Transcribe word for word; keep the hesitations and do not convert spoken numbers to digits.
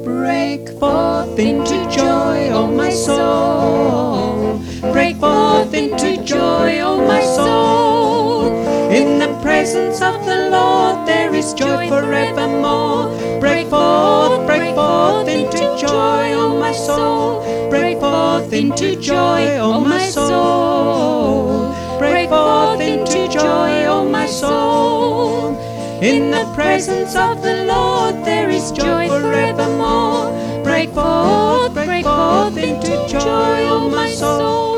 Break forth into joy, O my soul. Break forth into joy, O my soul. In the presence of the Lord there is joy forevermore. Break forth, break forth into joy, O my soul. Break forth into joy, O my soul. Break forth into joy, O my soul. In the presence of the Lord there is joy forevermore. Break forth, break forth into joy, O my soul.